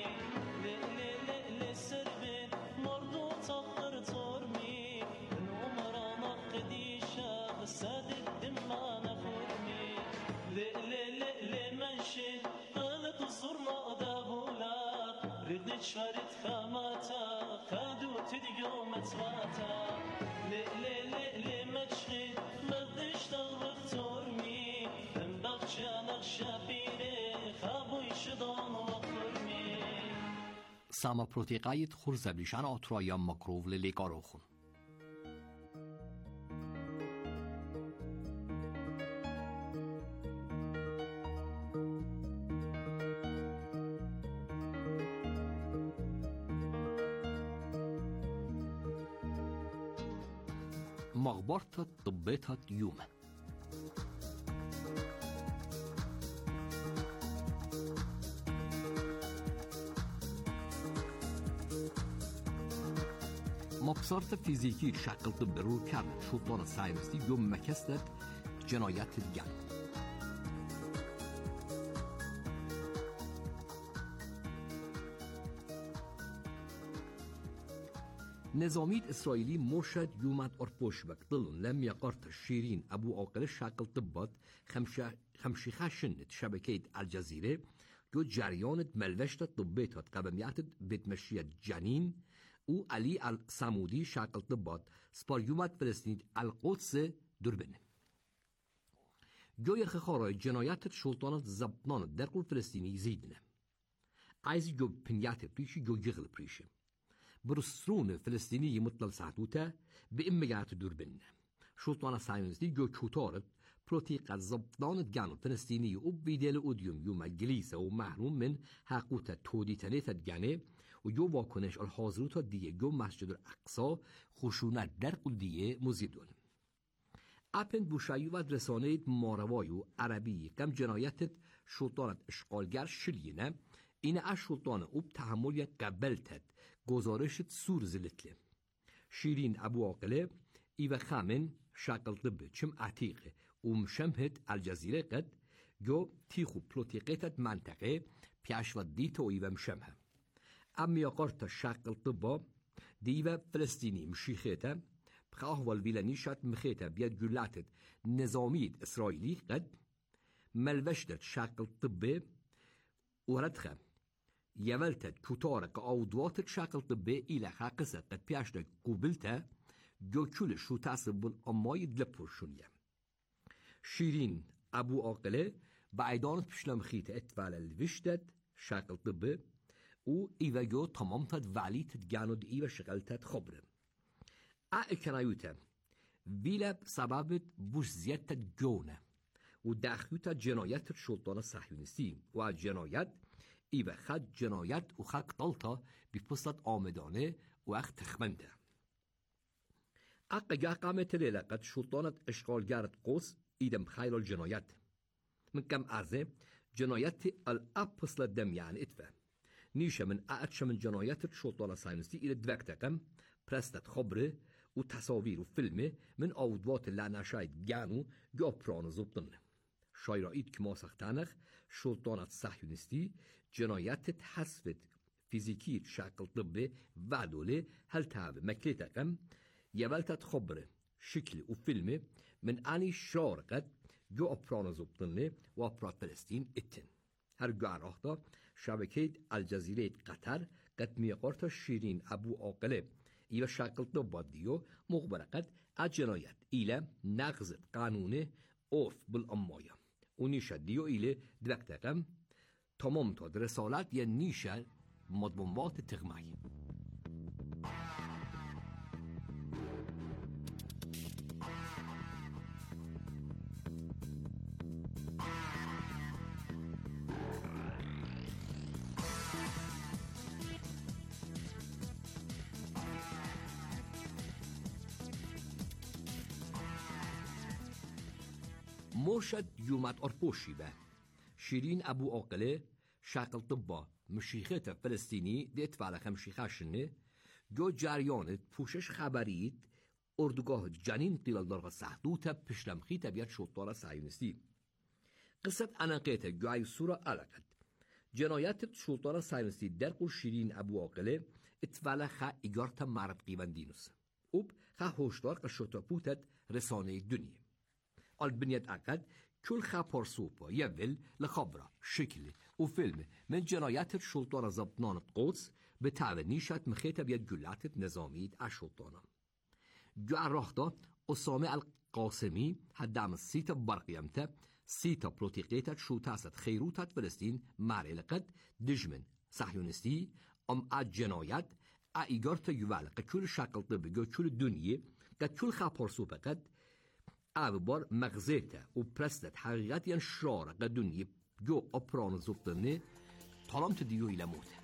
سربين مردود صفر تورمي من عمرنا قديشة سادت دمانا خورمي لي منشي قالك صرنا دابولا ردت شفرت خاماتا خادوت اليوم تواتا لي مجخي مردش تغرق تورمي من بخشا نقشا بيري خابو يشدون وخورمي Sama protegajit churzeblišana otroja makrovle legarochun. مغبرت طبيتها يوم مبصرت فیزیکی شکل برور کرد شلطان ساینسی یوم مکستد جنایت دیگر نظاميت إسرائيلي مرشد يومات أربوش بكتلون لم يقرت شيرين أبو عاقل شكل طبات خمشي خشنت شبكة الجزيرة جو جريانت ملوشت طبيتات قبميات بتمشيت جنين و علي الصمودي شكل طبات سبار يومات فلسطين القدس دربن جو يخخارای جنایت شلطانت زبطان در قول فلسطینی زیدنه عايز جو بنيات بريشي جو يغل بريشي برسرون فلسطيني مطلل سعدوتا بإمجات دربن شلطان سايونسدي جو كوتارت بروتيق الزبطان جانو فلسطيني وبيدل أوديوم يوم جليسة ومحروم من حقوتا تودي تنيثة جانه وجو واکنش الحاضروتا دیه جو مسجد الاقصا خشونت در قل دیه مزیدون اپن بوشایی و رسانه ماروایو عربی کم جنایت شلطانت اشغالگر شلینه اینه اش شلطان اوب تحمل قبلتت گزارشت سور زلتله شیرین ابو عاقله ایو خامن شاقل طب چم عتیقه ومشمهد الجزیره قد جو تیخو پلوتیقیتت منطقه پیش و دیتو ایو مشمه امی قرط شاقل طبا دیو فلسطینی مشیخیته بخواه والویلانیشت مخیته بیاد جلاتت نظامید اسرائیلی قد ملوشتت شاقل طبه وردخه يولتت كتارك أوضواتت شاقل طبي إلى خاقسة قد بياشتك قبلته جو كل شو تاسب الأماي دلبورشونية شيرين أبو عاقلة بعيدانت بشلم خيطة اتفال الوشتت شاقل طبي و إيوه جو تمامتت وعليتت جانود إيوه شغلتت خبره كنايوته ويلا بسببت بوش زيادتت جونه و دخيوتت جنايت الشلطان الصهيونيستي و جنايت ایوه خد جنایت و خد طلطه بپستت آمدانه و اخ تخمنده اقا قامت لیله قد شلطانت اشغالگرت قوس ایدم خیل الجنایت من کم ارزه جنایت الابسل دم يعني اتفه نیشه من اعتش من جنایت شلطان الصهيونيستي ایل دوکتقم پرستت خبره و تصاویر و فیلمه من آودوات لعنشاید گانو گا پران زبطنه شایرائید که ما سختانخ شلطانت صهیونیستی جنایت حسفت فیزیکی شکل طبه و دوله هل تاب مکلیتقم یولتت خبره شکل و فیلمه من آنی شرار قد جو اپران زبطنه و اپرات فلسطین اتن هر گوه دا شبکه الجزیره قطر قد میقارت شیرین ابو عاقله ایو شکل طبه دیو مخبره قد جنایت ایله نقض قانونه اوف بالامایا و نیشه دیو ایله دوکتقم تمام تا رسالت یا نیشه مدبومات تغمایی مرشد یومت ارپوشی به شیرین ابو عاقله شکل طبا مشیخت فلسطینی دیت فعلا خمشیخاشنه جو جریان پوشش خبرید اردوگاه جنین قیل دارغ سحدوتا پشلمخی تبیت شلطان صهیونیستی قصت اناقیت گوی سورا علاقت جنایت شلطان صهیونیستی در قول شیرین ابو عاقله اتفالا خا ایگارتا مرد قیوندینوس اوب خا هوشدار قشتا پوتت رسانه دنیا البنيت عقد كل خبر سوبا يبل لخبرة شكل وفيلم من جنايات الشلطان زبطنان القدس بتعب نيشت مخيطة بيد جلات نظامية الشلطانة جوع راخدا أسامة القاسمي هدام السيطة برقيمته سيطة بروتيقيتة شوتاسة خيروتة فلسطين معرلقت دجمن صهيونيستي جنايات ايجارتا يوالق كل شكل طبي كل الدنيا كل خبر سوبا قد بار مغزيته و پرستت حقیقت شرار قدونی جو اپران زبطنه طالمت دیو الى موته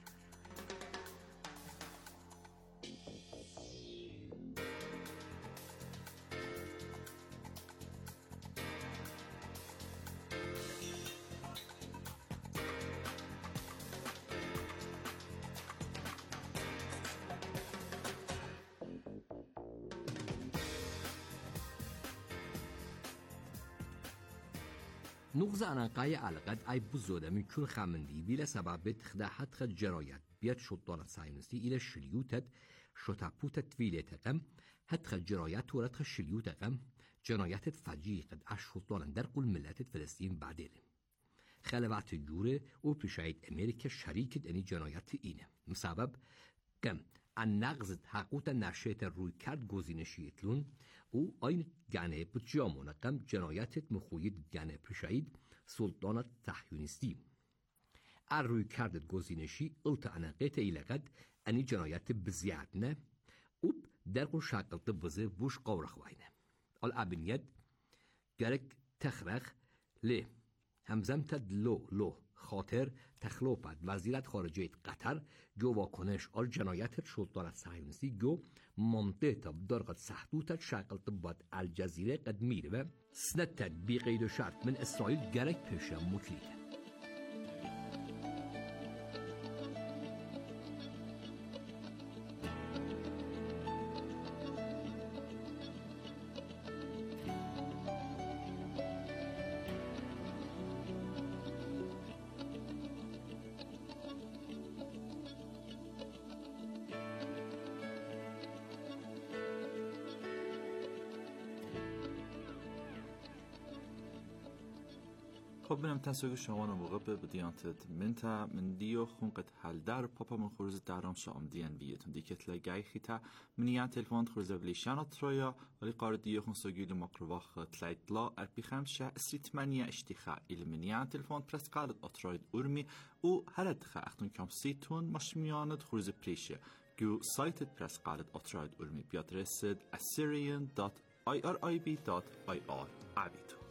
نغز انقای علقت ای بزوده من کل خمندی بیل سبب تخداحت خد جنایت بیاد شلطان صهیونیستی ایل شلیوتت شتاپوتت ویلیتقم هت خد جنایت ورد خد شلیوتقم جنایت فجیع قد اش شلطان در قل ملت فلسطین بعدیل خلوات جوره و پیشاید امریکا شریکت انی جنایت اینه مسبب کم ان نغز حقوت نشیت روی کرد گزینشیتلون او این گنه بجامونه کم جنایتت مخوید گنه پشاید سلطانت صهیونیستی روی کرد گزینشی الت انقیت ایلقد انی جنایت بزیاد نه او در قل شاقلت بزه بوش قورخ واینه الابنیت گرک تخرخ لی همزمتد لو خاطر تخلوپت وزیرت خارجه قطر جو واکنش آل جنایت سلطان الصهیونیستی جو منطقه بدرجة سحدوت شغلت باد الجزیره قد میره و سنتت بی قید و شرط من اسرائیل گرک پیشه مکلیده. خب بنام تنسوگ شما موقع به بدیانتت من دیو خونقت حل در پاپا من خورز درام شام دیان بیتون دیکت لگای خیتا منیان تلفون خورز بلیشانات رویا ولی قار دیو خون سوگیل مقرواخ تلاید لا اربی خمسة سیتمانية اشتخاء المنیان تلفون پرس قالت اتراید ارمی او هرد خا اختون کام سیتون مشمیانت خورز پریشه جو سایتت پرس قالت اتراید ارمی بیادرسد assyrian.irib.ir عبیتون